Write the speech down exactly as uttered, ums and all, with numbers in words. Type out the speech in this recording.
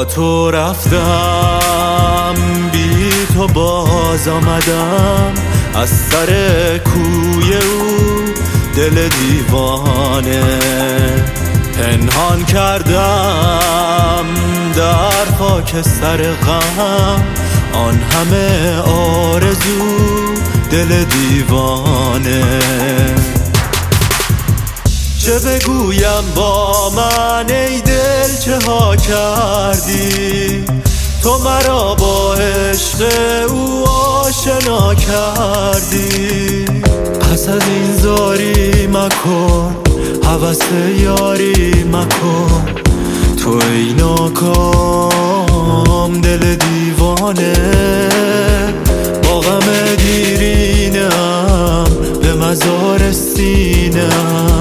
با تو رفتم بی تو باز آمدم، از سر کوی او دل دیوانه پنهان کردم در خاک سر غم، آن همه آرزو دل دیوانه. چه بگویم با من ای دل چه ها کردی، تو مرا با عشق او آشنا کردی. پس از این زاری مکن، هوس یاری مکن، تو ای ناکام دل دیوانه. با غم دیرینم به مزار سینم